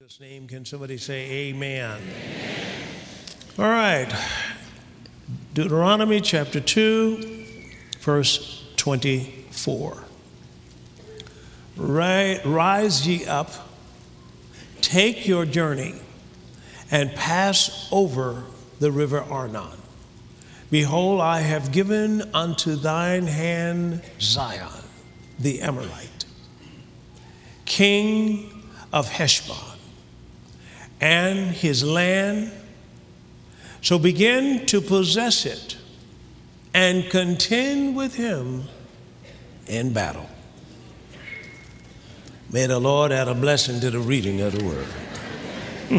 Jesus' name, can somebody say amen? All right. Deuteronomy chapter 2, verse 24. Rise ye up, take your journey, and pass over the river Arnon. Behold, I have given unto thine hand Zion, the Amorite, king of Heshbon, and his land. So begin to possess it and contend with him in battle. May the Lord add a blessing to the reading of the word.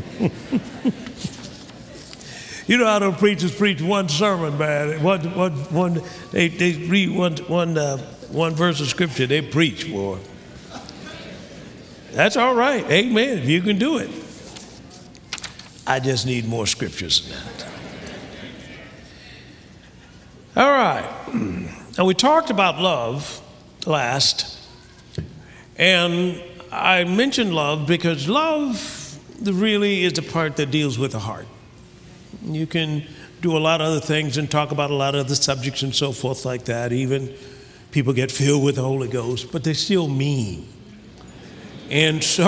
You know how the preachers preach one sermon, man. They read one verse of scripture, they preach, boy. That's all right. Amen. If you can do it. I just need more scriptures than that. All right. Now, we talked about love last, and I mentioned love because love really is the part that deals with the heart. You can do a lot of other things and talk about a lot of other subjects and so forth like that. Even people get filled with the Holy Ghost, but they still mean. And so,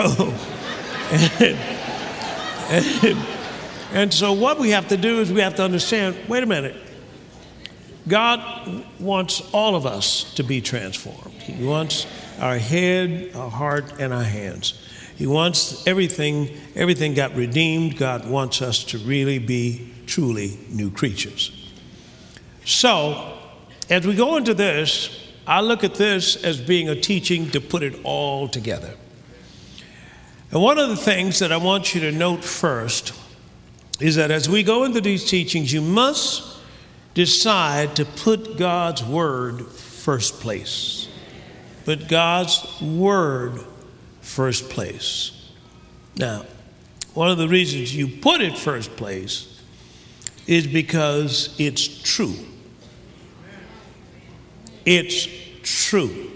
and so what we have to do is we have to understand, wait a minute, God wants all of us to be transformed. He wants our head, our heart, and our hands. He wants everything got redeemed. God wants us to really be truly new creatures. So, as we go into this, I look at this as being a teaching to put it all together. And one of the things that I want you to note first is that as we go into these teachings, you must decide to put God's word first place. Put God's word first place. Now, one of the reasons you put it first place is because it's true. It's true.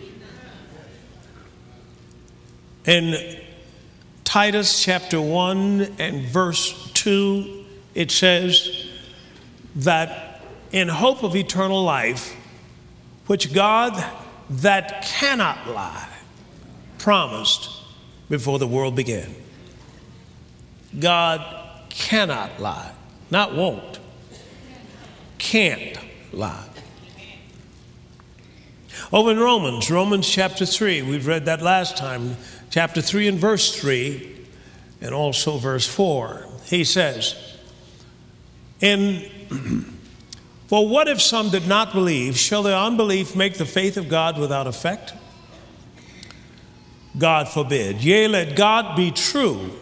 In Titus chapter 1 and verse 2, it says that in hope of eternal life, which God that cannot lie promised before the world began. God cannot lie, not won't, can't lie. Over in Romans chapter 3, we've read that last time, chapter 3 and verse 3, and also verse 4, he says, for what if some did not believe? Shall their unbelief make the faith of God without effect? God forbid. Yea, let God be true,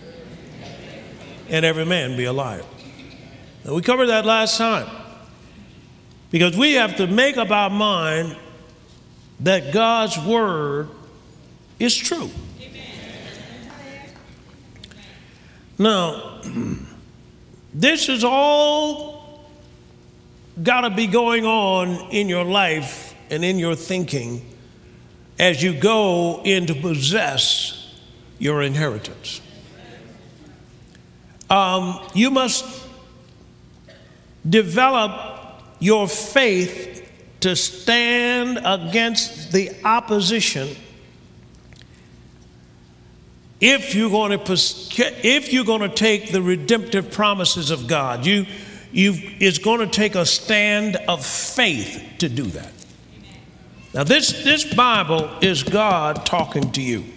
and every man be a liar. Now, we covered that last time, because we have to make up our mind that God's word is true. Now, this is all got to be going on in your life and in your thinking as you go in to possess your inheritance. You must develop your faith to stand against the opposition if you're going to take the redemptive promises of God. It's going to take a stand of faith to do that. Now, this Bible is God talking to you.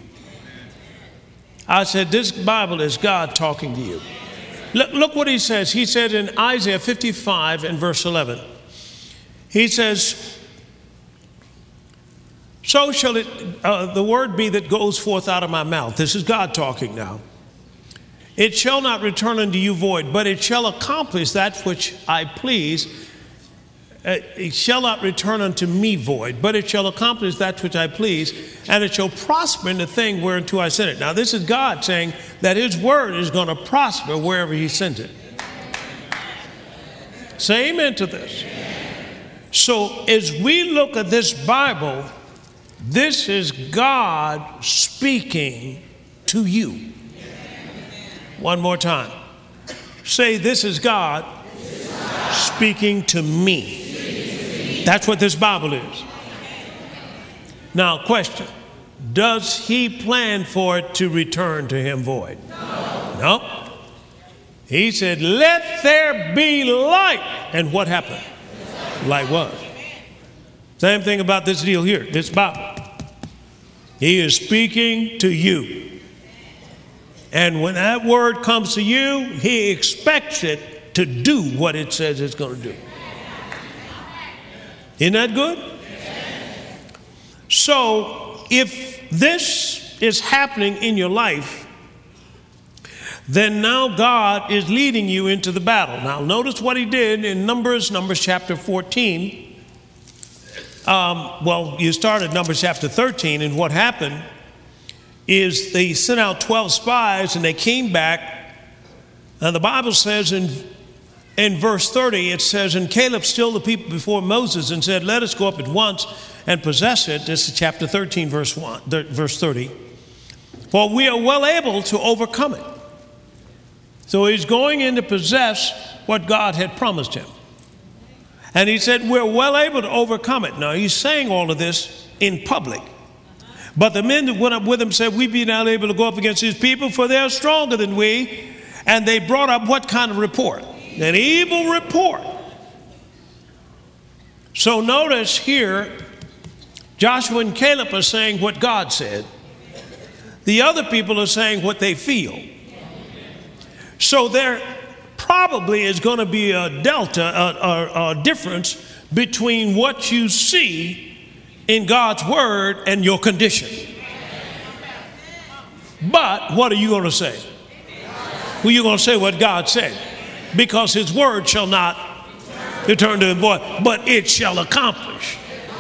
I said, this Bible is God talking to you. Look what he says. He said in Isaiah 55 and verse 11, he says, so shall it, the word be that goes forth out of my mouth. This is God talking now. It shall not return unto you void, but it shall accomplish that which I please. It shall not return unto me void, but it shall accomplish that which I please, and it shall prosper in the thing whereunto I sent it. Now, this is God saying that his word is going to prosper wherever he sent it. Say amen to this. So as we look at this Bible, this is God speaking to you. One more time. Say, this is God speaking to me. That's what this Bible is. Now, question. Does he plan for it to return to him void? No. He said, let there be light. And what happened? Light was. Same thing about this deal here, this Bible. He is speaking to you. And when that word comes to you, he expects it to do what it says it's going to do. Isn't that good? So if this is happening in your life, then now God is leading you into the battle. Now notice what he did in Numbers chapter 14. You started Numbers chapter 13, and what happened is they sent out 12 spies, and they came back. And the Bible says in verse 30, it says, and Caleb stilled the people before Moses and said, let us go up at once and possess it. This is chapter 13, verse 30. For we are well able to overcome it. So he's going in to possess what God had promised him. And he said, we're well able to overcome it. Now, he's saying all of this in public. But the men that went up with him said, we be not able to go up against these people, for they are stronger than we. And they brought up what kind of report? An evil report. So notice here, Joshua and Caleb are saying what God said. The other people are saying what they feel. So there probably is going to be a delta, a difference between what you see in God's word and your condition. But what are you going to say? Well, you're going to say what God said, because his word shall not return to him void, but it shall accomplish.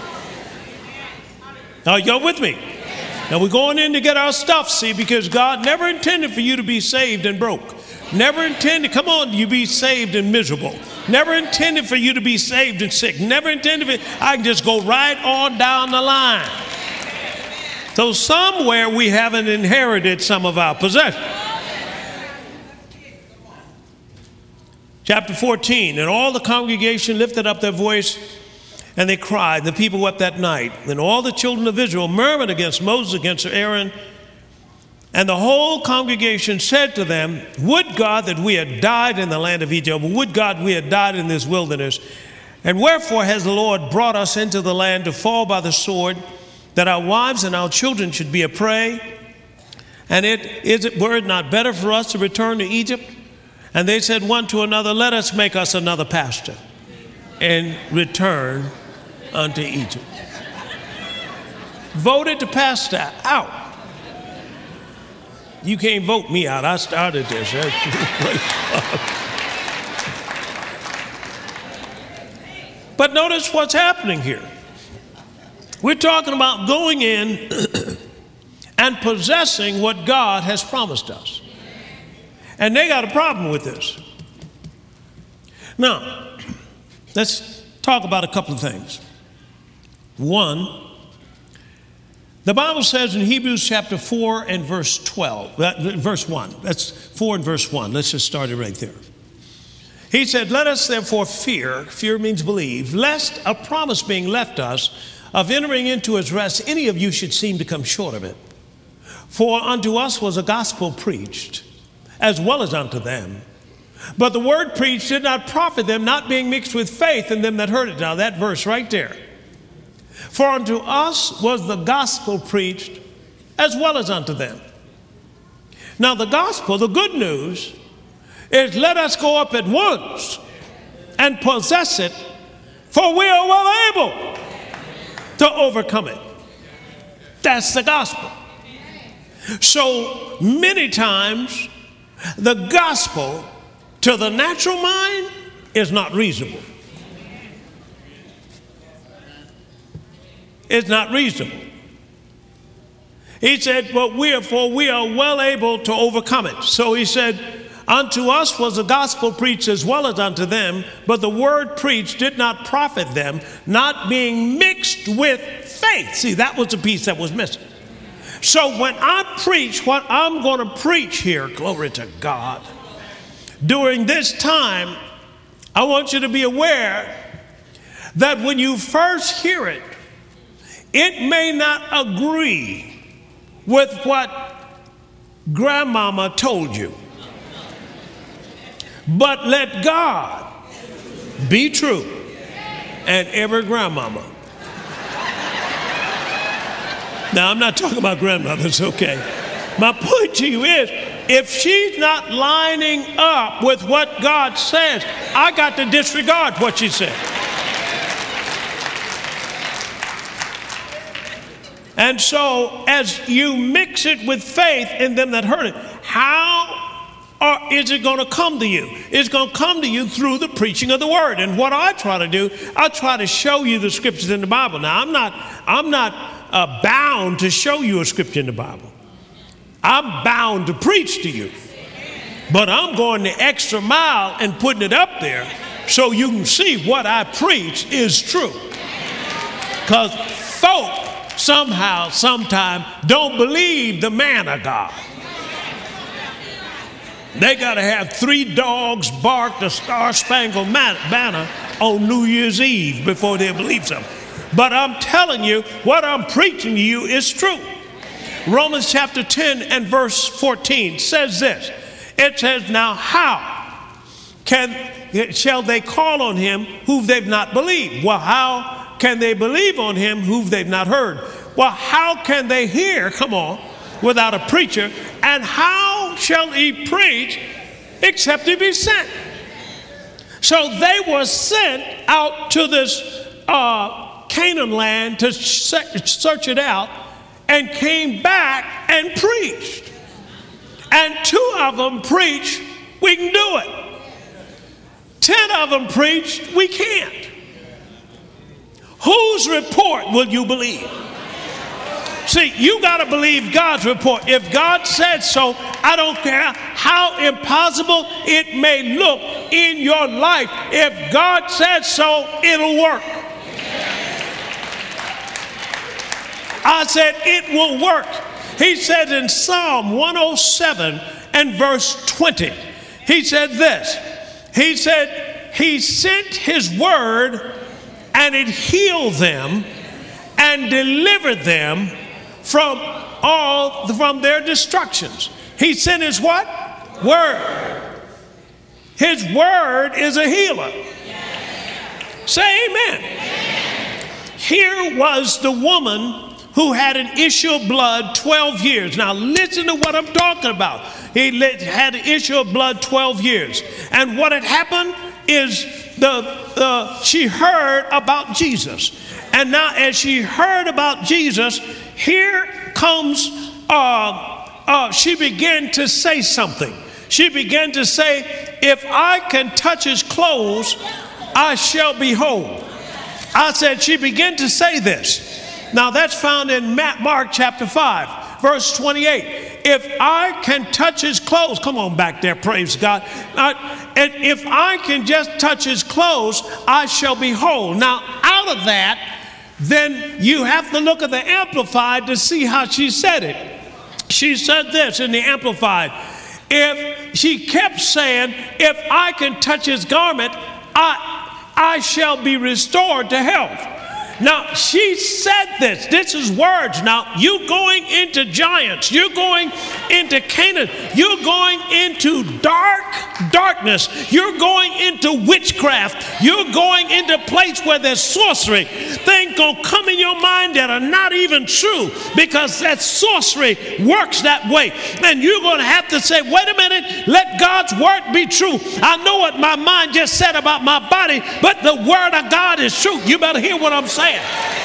Are y'all with me? Now we're going in to get our stuff, see, because God never intended for you to be saved and broke. Never intended, come on, you be saved and miserable. Never intended for you to be saved and sick. Never intended for, I can just go right on down the line. So somewhere we haven't inherited some of our possessions. Chapter 14, and all the congregation lifted up their voice and they cried. The people wept that night. And all the children of Israel murmured against Moses, against Aaron. And the whole congregation said to them, would God that we had died in the land of Egypt, would God we had died in this wilderness. And wherefore has the Lord brought us into the land to fall by the sword, that our wives and our children should be a prey? And were it not better for us to return to Egypt? And they said one to another, let us make us another pastor and return unto Egypt. Voted the pastor out. You can't vote me out. I started this. But notice what's happening here. We're talking about going in and possessing what God has promised us. And they got a problem with this. Now, let's talk about a couple of things. One, the Bible says in Hebrews chapter 4 and verse 1. That's 4 and verse 1. Let's just start it right there. He said, let us therefore fear means believe, lest a promise being left us of entering into his rest, any of you should seem to come short of it. For unto us was a gospel preached, as well as unto them. But the word preached did not profit them, not being mixed with faith in them that heard it. Now that verse right there. For unto us was the gospel preached, as well as unto them. Now the gospel, the good news, is let us go up at once and possess it, for we are well able to overcome it. That's the gospel. So many times the gospel to the natural mind is not reasonable. It's not reasonable. He said, but we are well able to overcome it. So he said, unto us was the gospel preached as well as unto them, but the word preached did not profit them, not being mixed with faith. See, that was the piece that was missing. So when I preach what I'm going to preach here, glory to God, during this time, I want you to be aware that when you first hear it, it may not agree with what grandmama told you. But let God be true and every grandmama. Now, I'm not talking about grandmothers, okay? My point to you is, if she's not lining up with what God says, I got to disregard what she said. And so, as you mix it with faith in them that heard it, how is it going to come to you? It's going to come to you through the preaching of the word. And what I try to do, I try to show you the scriptures in the Bible. Now, I'm not bound to show you a scripture in the Bible. I'm bound to preach to you. But I'm going the extra mile and putting it up there so you can see what I preach is true. Because folk somehow, sometime don't believe the man of God. They got to have 3 dogs bark the Star-Spangled Banner on New Year's Eve before they believe something. But I'm telling you, what I'm preaching to you is true. Romans chapter 10 and verse 14 says this. It says, now how shall they call on him who they've not believed? Well, how can they believe on him who they've not heard? Well, how can they hear, come on, without a preacher? And how shall he preach except he be sent? So they were sent out to this Canaan land to search it out, and came back and preached. And 2 of them preached, we can do it. 10 of them preached, we can't. Whose report will you believe? See, you got to believe God's report. If God said so, I don't care how impossible it may look in your life. If God said so, it'll work. I said it will work. He said in Psalm 107 and verse 20, he said this. He said, he sent his word and it healed them and delivered them from their destructions. He sent his what? Word. His word is a healer. Say amen. Here was the woman who had an issue of blood 12 years. Now listen to what I'm talking about. He had an issue of blood 12 years. And what had happened is she heard about Jesus. And now as she heard about Jesus, here comes, she began to say something. She began to say, if I can touch his clothes, I shall be whole. I said, she began to say this. Now that's found in Mark chapter 5, verse 28. If I can touch his clothes, come on back there, praise God. And if I can just touch his clothes, I shall be whole. Now out of that, then you have to look at the Amplified to see how she said it. She said this in the Amplified. If she kept saying, if I can touch his garment, I shall be restored to health. Now, she said this. This is words. Now, you're going into giants. You're going into Canaan. You're going into darkness. You're going into witchcraft. You're going into a place where there's sorcery. Things going to come in your mind that are not even true because that sorcery works that way. And you're going to have to say, wait a minute, let God's word be true. I know what my mind just said about my body, but the word of God is true. You better hear what I'm saying.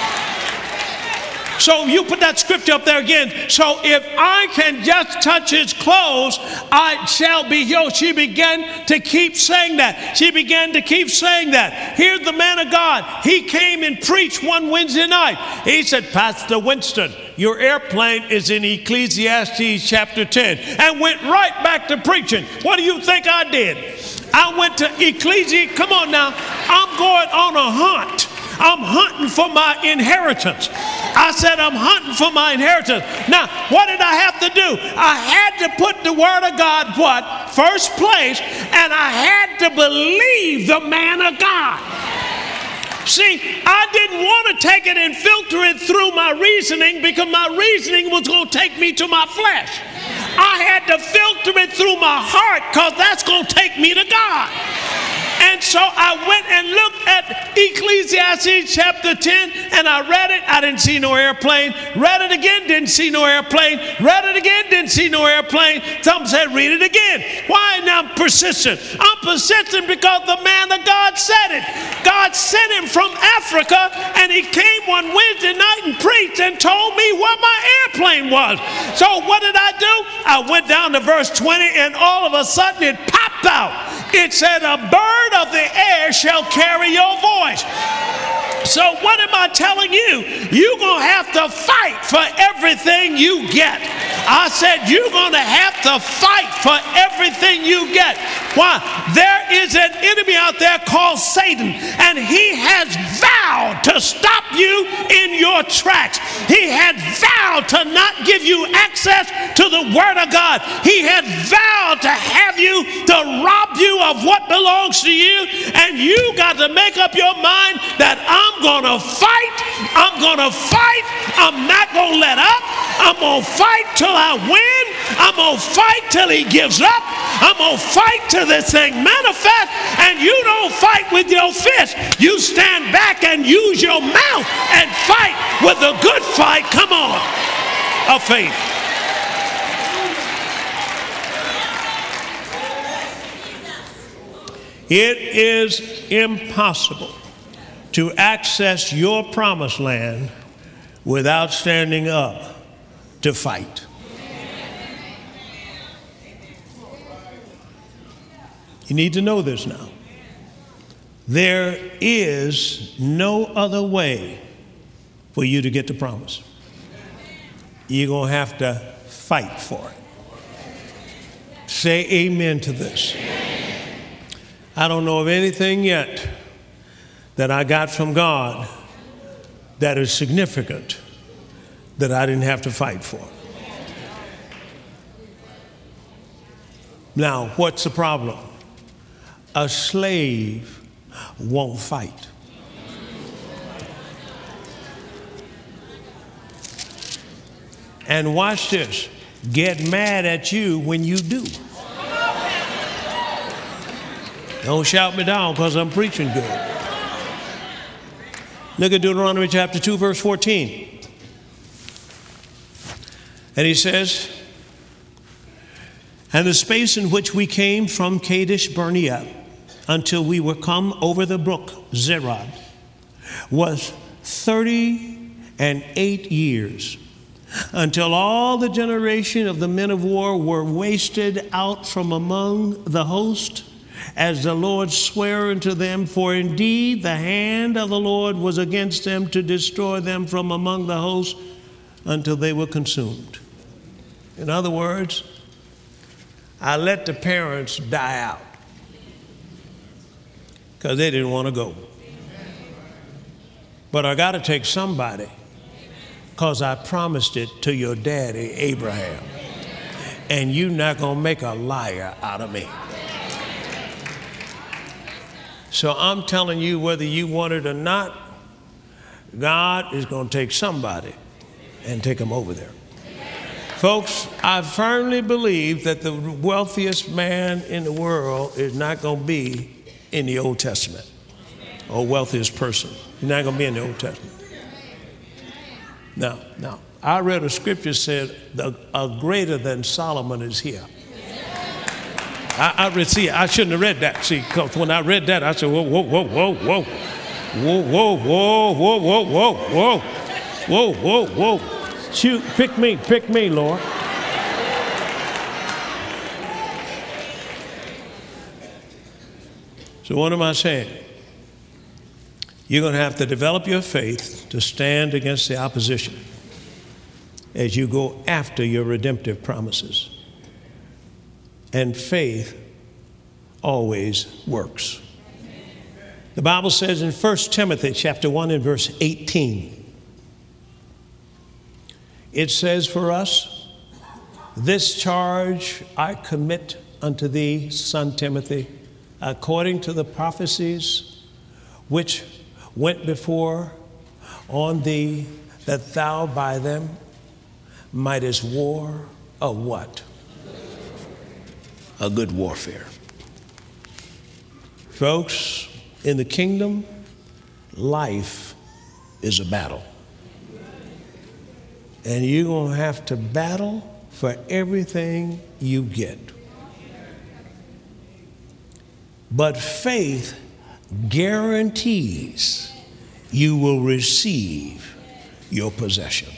So you put that scripture up there again. So if I can just touch his clothes, I shall be healed. She began to keep saying that. She began to keep saying that. Here's the man of God. He came and preached one Wednesday night. He said, Pastor Winston, your airplane is in Ecclesiastes chapter 10. And went right back to preaching. What do you think I did? I went to Ecclesiastes. Come on now. I'm going on a hunt. I'm hunting for my inheritance. I said, I'm hunting for my inheritance. Now, what did I have to do? I had to put the word of God, what? First place, and I had to believe the man of God. See, I didn't want to take it and filter it through my reasoning because my reasoning was going to take me to my flesh. I had to filter it through my heart because that's going to take me to God. And so I went and looked at Ecclesiastes chapter 10 and I read it. I didn't see no airplane. Read it again, didn't see no airplane. Read it again, didn't see no airplane. Some said, read it again. Why? Now I'm persistent. I'm persistent because the man of God said it. God sent him from Africa and he came one Wednesday night and preached and told me where my airplane was. So what did I do? I went down to verse 20 and all of a sudden it popped out. It said, a bird of the air shall carry your voice. So what am I telling you? You're going to have to fight for everything you get. I said, you're going to have to fight for everything you get. Why? There is an enemy out there called Satan, and he has vowed to stop you in your tracks. He had vowed to not give you access to the Word of God. He had vowed to have you, to rob you of what belongs to you, and you got to make up your mind that I'm going to fight. I'm going to fight. I'm not going to let up. I'm going to fight till I win. I'm going to fight till he gives up. I'm going to fight till this thing manifests. And you don't fight with your fist. You stand back and use your mouth and fight with a good fight. Come on. Of faith. It is impossible to access your promised land without standing up to fight. You need to know this now. There is no other way for you to get the promise. You're going to have to fight for it. Say amen to this. I don't know of anything yet that I got from God that is significant that I didn't have to fight for. Now, what's the problem? A slave won't fight. And watch this. Get mad at you when you do. Don't shout me down because I'm preaching good. Look at Deuteronomy chapter 2, verse 14. And he says, and the space in which we came from Kadesh Barnea until we were come over the brook Zerad was 38 years, until all the generation of the men of war were wasted out from among the host, as the Lord sware unto them, for indeed the hand of the Lord was against them to destroy them from among the host until they were consumed. In other words, I let the parents die out because they didn't want to go. But I got to take somebody because I promised it to your daddy, Abraham. And you're not going to make a liar out of me. So I'm telling you, whether you want it or not, God is going to take somebody and take them over there. Folks, I firmly believe that the wealthiest man in the world is not going to be in the Old Testament, or wealthiest person. He's not going to be in the Old Testament. Now, I read a scripture said a greater than Solomon is here. I shouldn't have read that. See, because when I read that, I said, whoa, whoa, whoa, whoa, whoa, whoa, whoa, whoa, whoa, whoa, whoa, whoa, whoa, whoa. Shoot, pick me, Lord. So what am I saying? You're going to have to develop your faith to stand against the opposition as you go after your redemptive promises. And faith always works. The Bible says in 1 Timothy chapter 1 and verse 18, It says for us, this charge I commit unto thee, son Timothy, according to the prophecies which went before on thee, that thou by them mightest war a what? A good warfare. Folks, in the kingdom, life is a battle. And you're going to have to battle for everything you get. But faith guarantees you will receive your possession.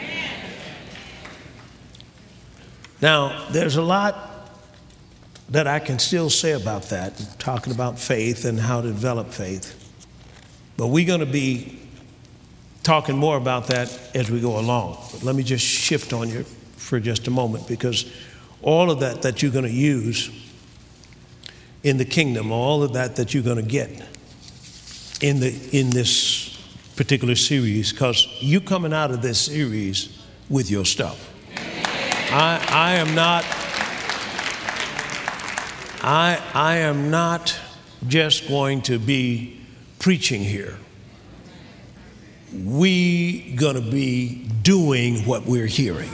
Now, there's a lot that I can still say about that, talking about faith and how to develop faith. But we're going to be talking more about that as we go along. But let me just shift on you for just a moment, because all of that you're going to use in the kingdom, all of that you're going to get in this particular series, because you coming out of this series with your stuff. I am not just going to be preaching here. We gonna be doing what we're hearing.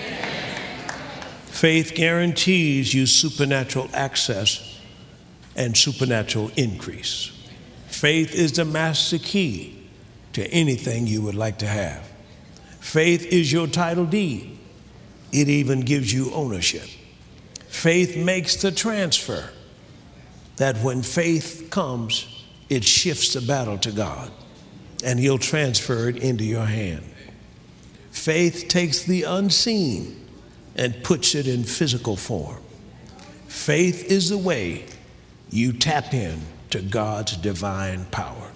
Faith guarantees you supernatural access and supernatural increase. Faith is the master key to anything you would like to have. Faith is your title deed. It even gives you ownership. Faith makes the transfer, that when faith comes, it shifts the battle to God, and He'll transfer it into your hand. Faith takes the unseen and puts it in physical form. Faith is the way you tap in to God's divine power.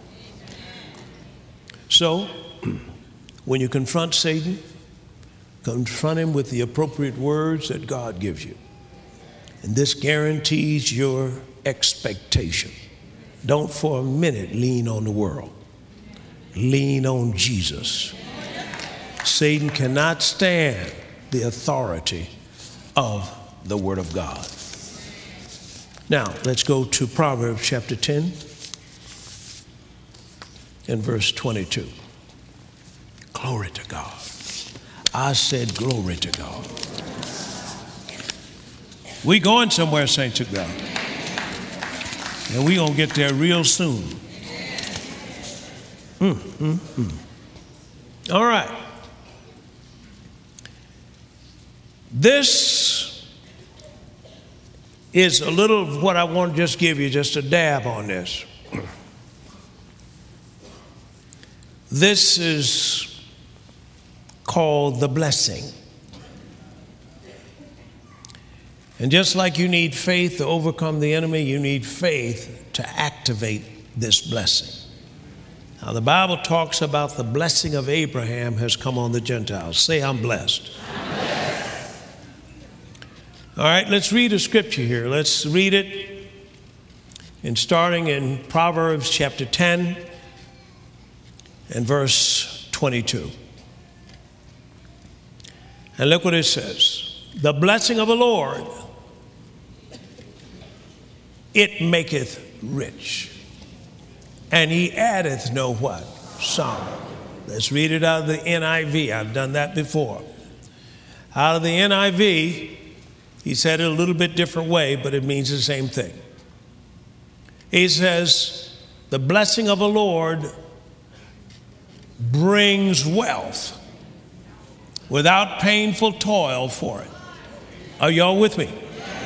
So, when you confront Satan, confront him with the appropriate words that God gives you. And this guarantees your expectation. Don't for a minute lean on the world. Lean on Jesus. Satan cannot stand the authority of the Word of God. Now, let's go to Proverbs chapter 10 and verse 22. Glory to God. I said glory to God. We going somewhere, saints of God. And we going to get there real soon. All right. This is a little of what I want to just give you, just a dab on this. This is called the blessing. And just like you need faith to overcome the enemy, you need faith to activate this blessing. Now, the Bible talks about the blessing of Abraham has come on the Gentiles. Say, I'm blessed. I'm blessed. All right, let's read a scripture here. Let's read it. And starting in Proverbs chapter 10 and verse 22. And look what it says. The blessing of the Lord, it maketh rich, and He addeth no what? Sorrow. Let's read it out of the NIV. I've done that before. Out of the NIV, he said it a little bit different way, but it means the same thing. He says, the blessing of the Lord brings wealth without painful toil for it. Are y'all with me?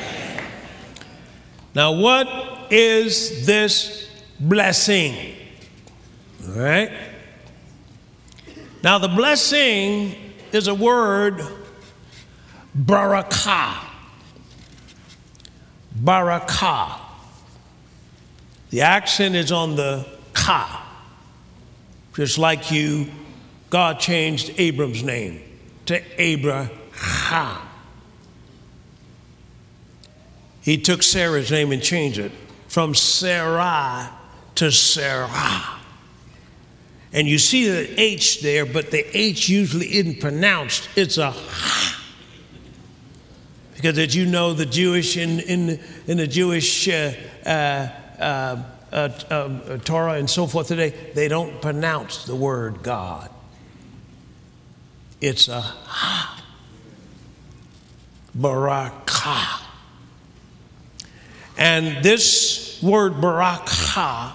Now, what is this blessing? All right. Now, the blessing is a word, barakah. Barakah. The accent is on the ka. Just like God changed Abram's name to Abraham. He took Sarah's name and changed it from Sarai to Sarah. And you see the H there, but the H usually isn't pronounced. It's a ha. Because as you know, the Jewish in the Jewish Torah and so forth today, they don't pronounce the word God. It's a ha. Barakah. And this word barakah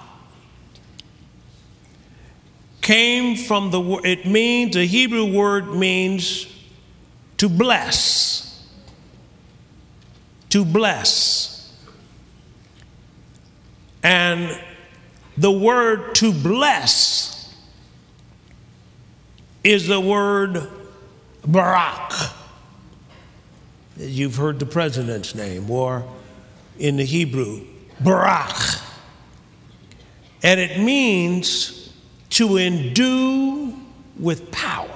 came from the Hebrew word means to bless. To bless. And the word to bless is the word Barak. You've heard the president's name, or in the Hebrew, Barak. And it means to endue with power.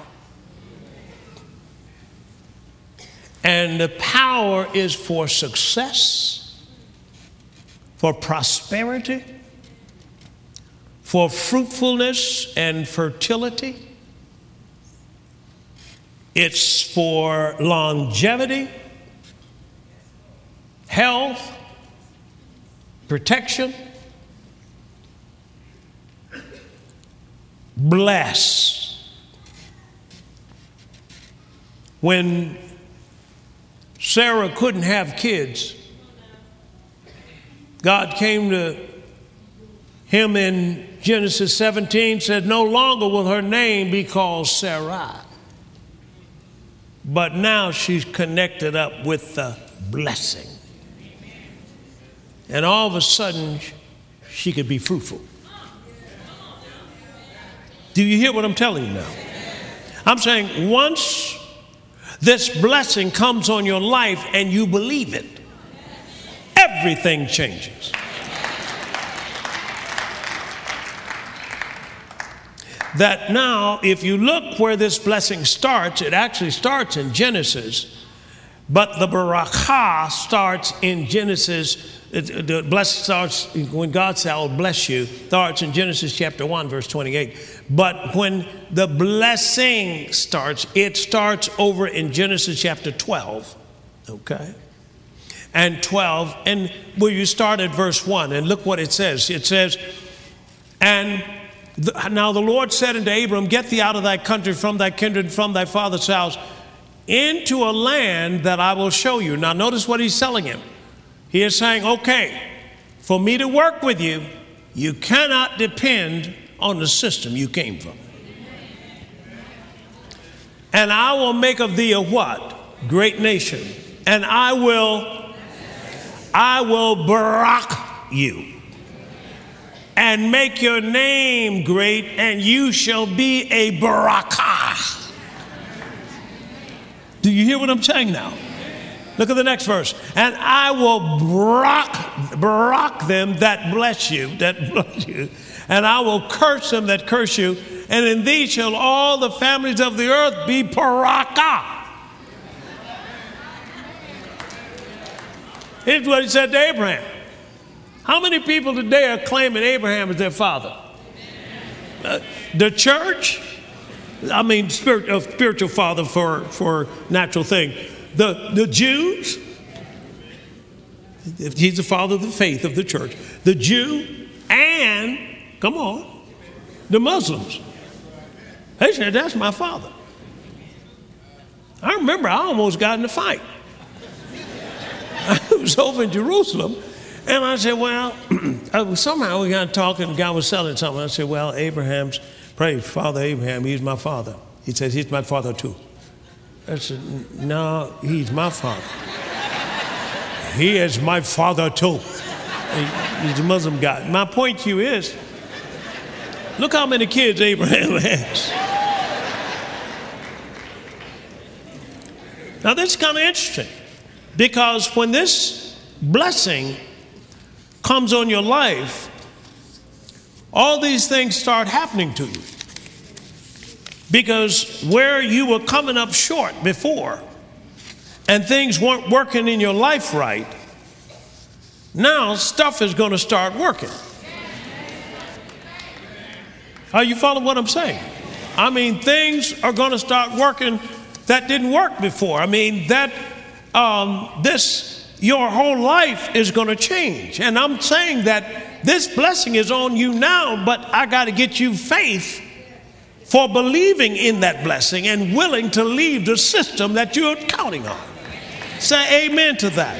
And the power is for success, for prosperity, for fruitfulness and fertility. It's for longevity, health, protection. Bless. When Sarah couldn't have kids, God came to him in Genesis 17, said, no longer will her name be called Sarai, but now she's connected up with the blessing. And all of a sudden, she could be fruitful. Do you hear what I'm telling you now? I'm saying once this blessing comes on your life and you believe it, everything changes. That now, if you look where this blessing starts, it actually starts in Genesis, but the barakah starts in Genesis. The blessing starts when God said, I'll bless you, starts in Genesis chapter 1, verse 28. But when the blessing starts, it starts over in Genesis chapter 12, okay? And 12, and where you start at verse 1, and look what it says. It says, now the Lord said unto Abram, get thee out of thy country, from thy kindred, from thy father's house, into a land that I will show you. Now notice what he's telling him. He is saying, okay, for me to work with you, you cannot depend on the system you came from. And I will make of thee a what? Great nation. And I will barak you and make your name great, and you shall be a barakah. Do you hear what I'm saying now? Look at the next verse. And I will barak them that bless you, and I will curse them that curse you, and in thee shall all the families of the earth be barakah. Here's what he said to Abraham. How many people today are claiming Abraham as their father? The church, I mean spiritual father for natural thing. The Jews, he's the father of the faith of the church. The Jew and, come on, the Muslims. They said, that's my father. I remember I almost got in a fight. I was over in Jerusalem, and I said, well, somehow we got talking, the guy was selling something. I said, well, praise Father Abraham, he's my father. He says, he's my father too. I said, no, he's my father. He is my father too. He's a Muslim guy. My point to you is, look how many kids Abraham has. Now this is kind of interesting, because when this blessing comes on your life, all these things start happening to you. Because where you were coming up short before and things weren't working in your life right, now stuff is going to start working. Are you following what I'm saying? I mean, things are going to start working that didn't work before. I mean, your whole life is going to change. And I'm saying that this blessing is on you now, but I got to get you faith for believing in that blessing and willing to leave the system that you're counting on. Say amen to that.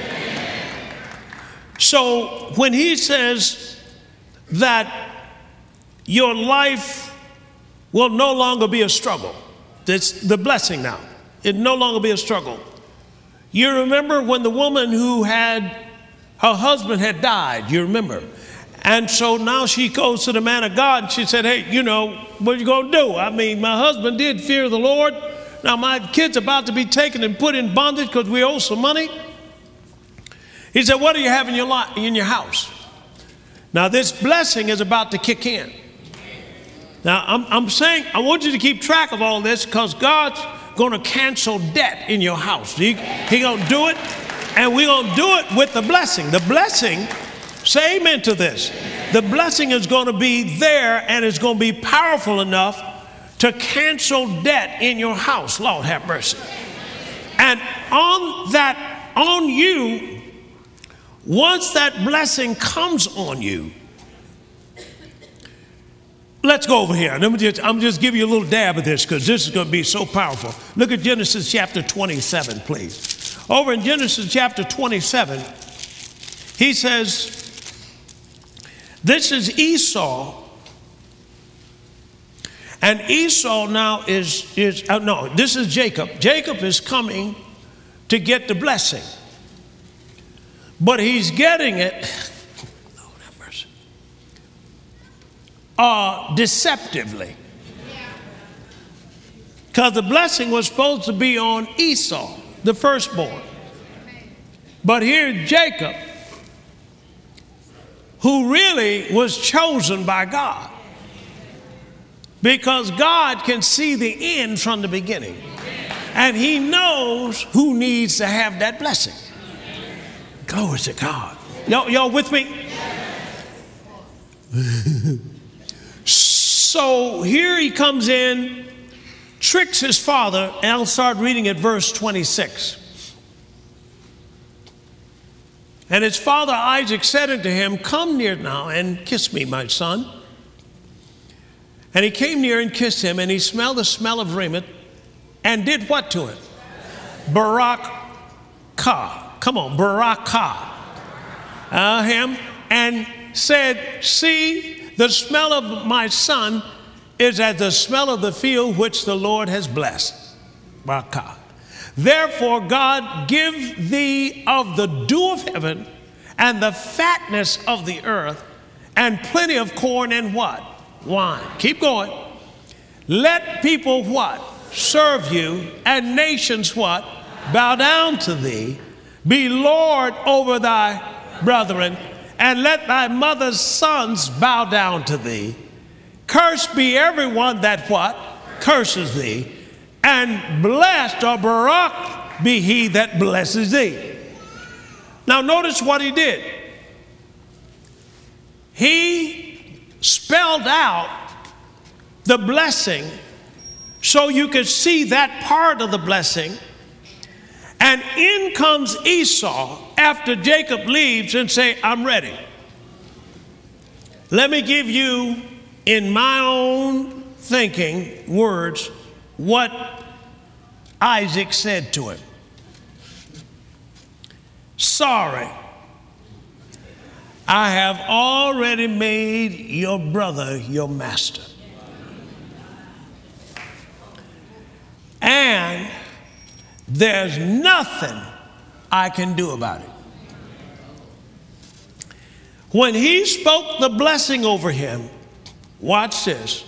So when he says that your life will no longer be a struggle, that's the blessing now. It no longer be a struggle. You remember when the woman who her husband had died, you remember? And so now she goes to the man of God and she said, hey, what are you going to do? I mean, my husband did fear the Lord. Now my kid's about to be taken and put in bondage because we owe some money. He said, what do you have in your house? Now this blessing is about to kick in. Now I'm saying, I want you to keep track of all this because God's going to cancel debt in your house. He going to do it, and we're going to do it with the blessing. The blessing, say amen to this. The blessing is going to be there, and it's going to be powerful enough to cancel debt in your house. Lord have mercy. And on you, once that blessing comes on you, let's go over here. I'm just giving you a little dab of this because this is going to be so powerful. Look at Genesis chapter 27, please. Over in Genesis chapter 27, he says, this is Esau. And Esau now this is Jacob. Jacob is coming to get the blessing. But he's getting it deceptively. Because the blessing was supposed to be on Esau, the firstborn. But here Jacob, who really was chosen by God, because God can see the end from the beginning. And he knows who needs to have that blessing. Glory to God. Y'all with me? So here he comes in, tricks his father, and I'll start reading at verse 26. And his father Isaac said unto him, come near now and kiss me, my son. And he came near and kissed him, and he smelled the smell of raiment, and did what to him? Barakah. Come on, Barakah. Him, and said, see, the smell of my son is as the smell of the field which the Lord has blessed. Barakah. Therefore, God give thee of the dew of heaven and the fatness of the earth and plenty of corn and what? Wine. Keep going. Let people what? Serve you, and nations what? Bow down to thee. Be Lord over thy brethren, and let thy mother's sons bow down to thee. Cursed be everyone that what? Curses thee. And blessed or barak be he that blesses thee. Now notice what he did. He spelled out the blessing so you could see that part of the blessing. And in comes Esau after Jacob leaves and say, I'm ready. Let me give you, in my own thinking, words, what Isaac said to him. Sorry, I have already made your brother your master. And there's nothing I can do about it. When he spoke the blessing over him, watch this,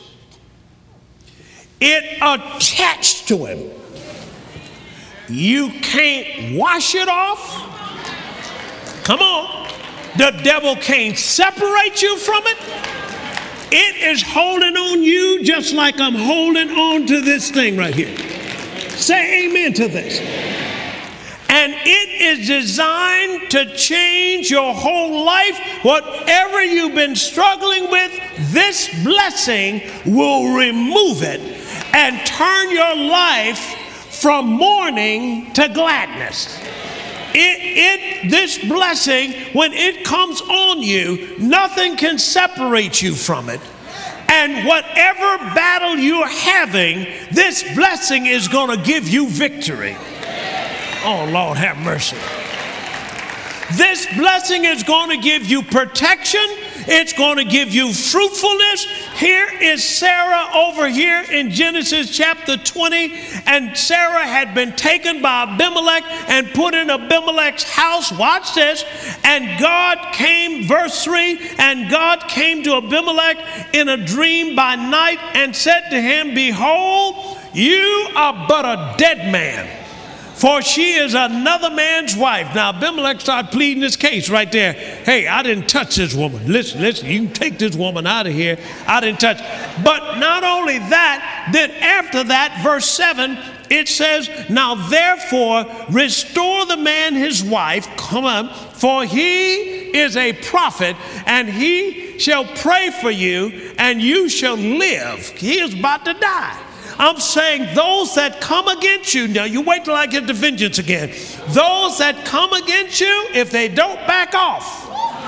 it attached to him. You can't wash it off. Come on. The devil can't separate you from it. It is holding on you just like I'm holding on to this thing right here. Say amen to this. And it is designed to change your whole life. Whatever you've been struggling with, this blessing will remove it and turn your life from mourning to gladness. This blessing, when it comes on you, nothing can separate you from it. And whatever battle you're having, this blessing is going to give you victory. Oh, Lord, have mercy. This blessing is going to give you protection. It's going to give you fruitfulness. Here is Sarah over here in Genesis chapter 20. And Sarah had been taken by Abimelech and put in Abimelech's house. Watch this. And God came, verse 3, and God came to Abimelech in a dream by night and said to him, behold, you are but a dead man, for she is another man's wife. Now, Abimelech started pleading his case right there. Hey, I didn't touch this woman. Listen, you can take this woman out of here. I didn't touch. But not only that, then after that, verse 7, it says, now therefore restore the man his wife, come on, for he is a prophet, and he shall pray for you, and you shall live. He is about to die. I'm saying those that come against you, now you wait till I get to vengeance again. Those that come against you, if they don't back off.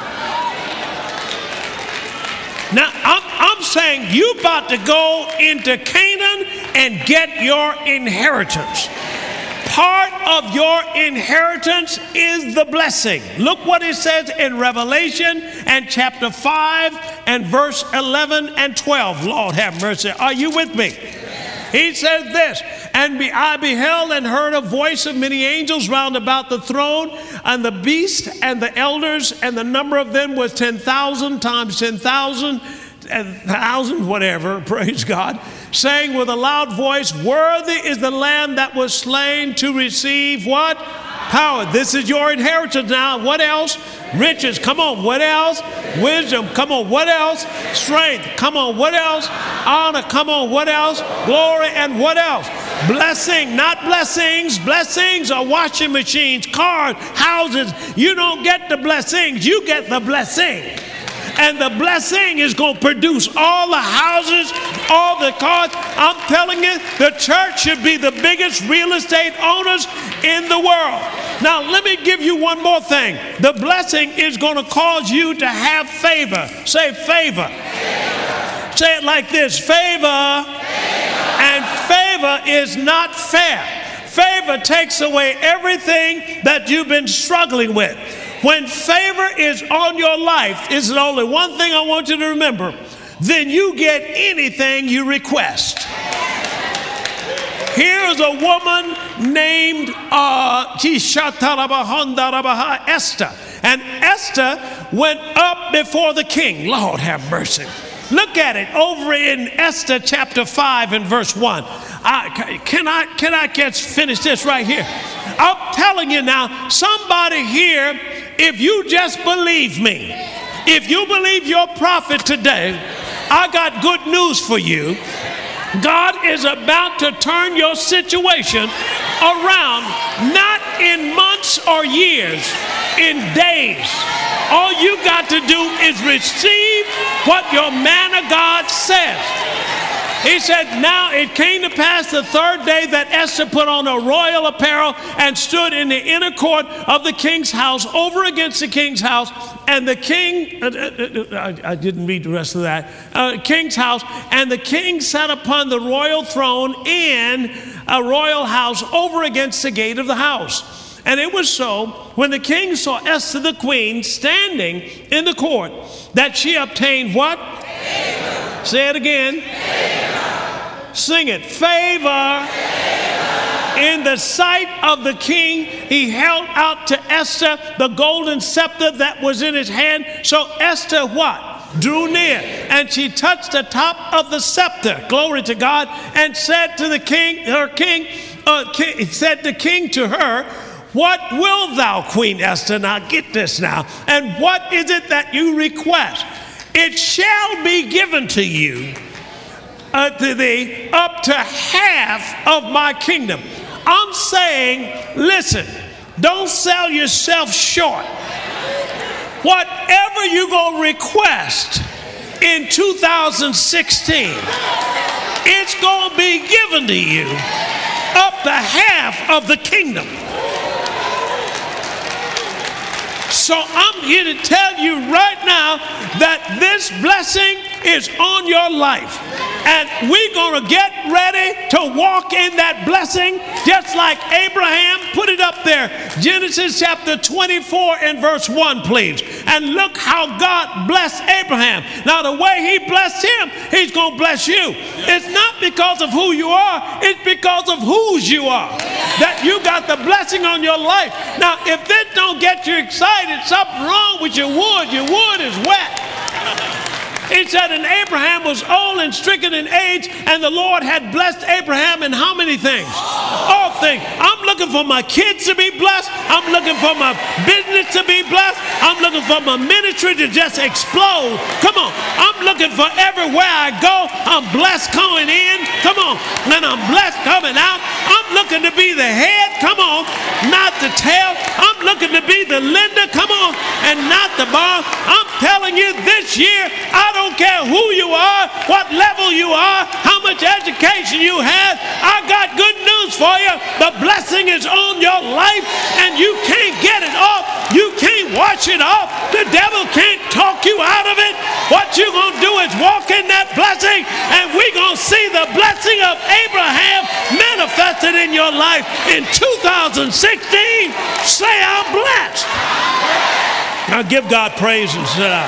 Now, I'm saying you about to go into Canaan and get your inheritance. Part of your inheritance is the blessing. Look what it says in Revelation and chapter 5 and verse 11 and 12. Lord have mercy. Are you with me? He says this, and I beheld and heard a voice of many angels round about the throne, and the beast and the elders, and the number of them was 10,000 times 10,000, 1,000, whatever, praise God, saying with a loud voice, worthy is the Lamb that was slain to receive what? Power. This is your inheritance now. What else? Riches. Come on. What else? Wisdom. Come on. What else? Strength. Come on. What else? Honor. Come on. What else? Glory. And what else? Blessing. Not blessings. Blessings are washing machines, cars, houses. You don't get the blessings. You get the blessing. And the blessing is going to produce all the houses, all the cars. I'm telling you, the church should be the biggest real estate owners in the world. Now, let me give you one more thing. The blessing is going to cause you to have favor. Say favor. Favor. Say it like this. Favor. Favor. And favor is not fair. Favor takes away everything that you've been struggling with. When favor is on your life, is the only one thing I want you to remember. Then you get anything you request. Here's a woman named Esther. And Esther went up before the king. Lord have mercy. Look at it over in Esther chapter 5 and verse 1. Can I finish this right here? I'm telling you now, somebody here, if you just believe me, if you believe your prophet today, I got good news for you. God is about to turn your situation around, not in months or years, in days. All you got to do is receive what your man of God says. He said, now it came to pass the third day that Esther put on a royal apparel and stood in the inner court of the king's house, over against the king's house. And the king, I didn't read the rest of that, king's house. And the king sat upon the royal throne in a royal house over against the gate of the house. And it was so, when the king saw Esther the queen standing in the court, that she obtained what? Favor. Say it again. Favor. Sing it. Favor. Favor. In the sight of the king, he held out to Esther the golden scepter that was in his hand. So Esther what? Drew near, and she touched the top of the scepter, glory to God, and said to the king, said the king to her, what will thou, Queen Esther? Now get this now. And what is it that you request? It shall be given to you, to thee, up to half of my kingdom. I'm saying, listen, Don't sell yourself short. Whatever you're going to request in 2016, it's going to be given to you up to half of the kingdom. So I'm here to tell you right now that this blessing is on your life. And we're going to get ready to walk in that blessing just like Abraham. Put it up there. Genesis chapter 24 and verse 1, please. And look how God blessed Abraham. Now, the way he blessed him, he's going to bless you. It's not because of who you are. It's because of whose you are. That you got the blessing on your life. Now, if this don't get you excited, something wrong with your wood. Your wood is wet. It said, and Abraham was old and stricken in age, and the Lord had blessed Abraham in how many things? All things. I'm looking for my kids to be blessed. I'm looking for my business to be blessed. I'm looking for my ministry to just explode. Come on. I'm looking for everywhere I go. I'm blessed coming in. Come on. And I'm blessed coming out. I'm looking to be the head. Come on. Not the tail. I'm looking to be the lender. Come on. And not the borrower. I'm telling you this year, I don't care who you are, what level you are, how much education you have. I got good news for you. The blessing is on your life and you can't get it off. You can't wash it off. The devil can't talk you out of it. What you're going to do is walk in that blessing, and we're going to see the blessing of Abraham manifested in your life in 2016. Say, I'm blessed. Now give God praise and sit down.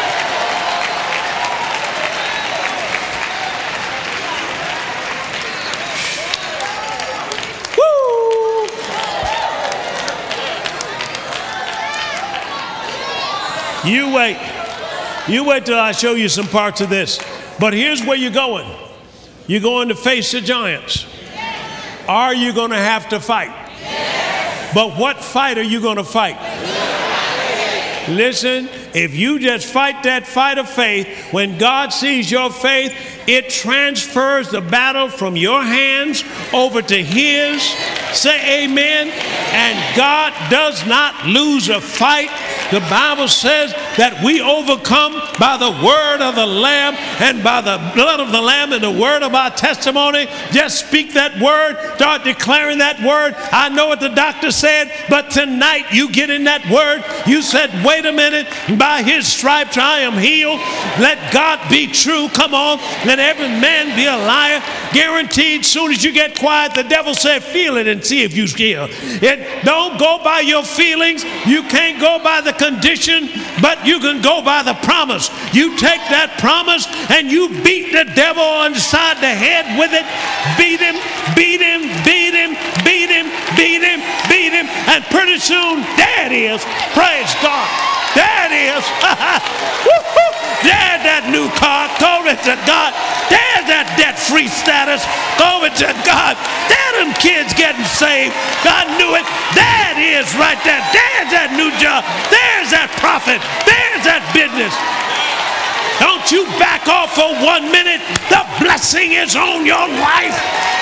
You wait. You wait till I show you some parts of this. But here's where you're going. You're going to face the giants. Are you going to have to fight? But what fight are you going to fight? Listen, if you just fight that fight of faith, when God sees your faith, it transfers the battle from your hands over to his. Say amen. And God does not lose a fight. The Bible says that we overcome by the word of the Lamb and by the blood of the Lamb and the word of our testimony. Just speak that word. Start declaring that word. I know what the doctor said, but tonight you get in that word. You said, wait a minute. By his stripes I am healed. Let God be true. Come on. Let every man be a liar. Guaranteed, soon as you get quiet, the devil said, feel it and see if you feel it. Don't go by your feelings. You can't go by the condition, but you can go by the promise. You take that promise and you beat the devil inside the head with it. Beat him, beat him, beat him, beat him, beat him, beat him, and pretty soon, there it is. Praise God. There it is. There's that new car. Glory to God. There's that debt-free status. Glory to God. There them kids getting saved. God knew it. There it is right there. There's that new job. There's that profit. There's that business. Don't you back off for 1 minute. The blessing is on your life.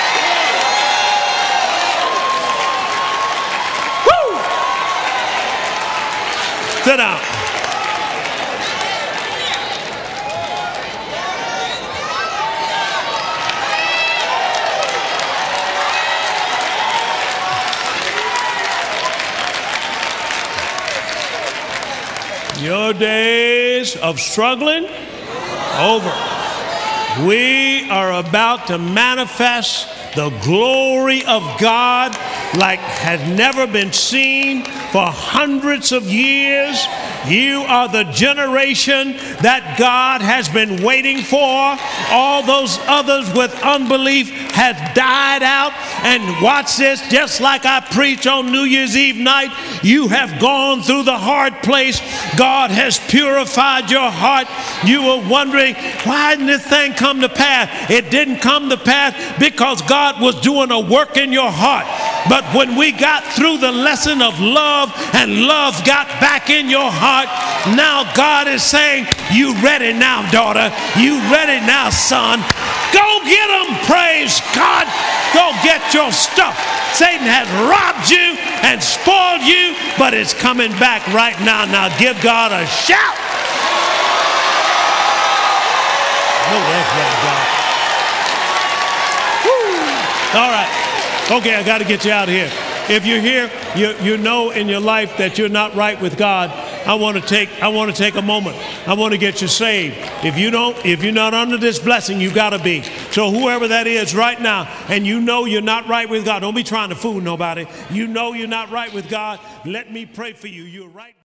Woo! Sit down. Your days of struggling over. We are about to manifest the glory of God like had never been seen for hundreds of years. You are the generation that God has been waiting for. All those others with unbelief have died out. And watch this, just like I preached on New Year's Eve night, you have gone through the hard place. God has purified your heart. You were wondering, why didn't this thing come to pass? It didn't come to pass because God was doing a work in your heart. But when we got through the lesson of love and love got back in your heart, now God is saying, you ready now, daughter? You ready now, son? Go get them, praise God. Go get your stuff. Satan has robbed you and spoiled you, but it's coming back right now. Now give God a shout. No, that's right, God. Woo. All right. Okay, I got to get you out of here. If you're here, you know in your life that you're not right with God. I want to take a moment. I want to get you saved. If you're not under this blessing, you got to be. So whoever that is right now, and you know you're not right with God, don't be trying to fool nobody. You know you're not right with God. Let me pray for you. You're right.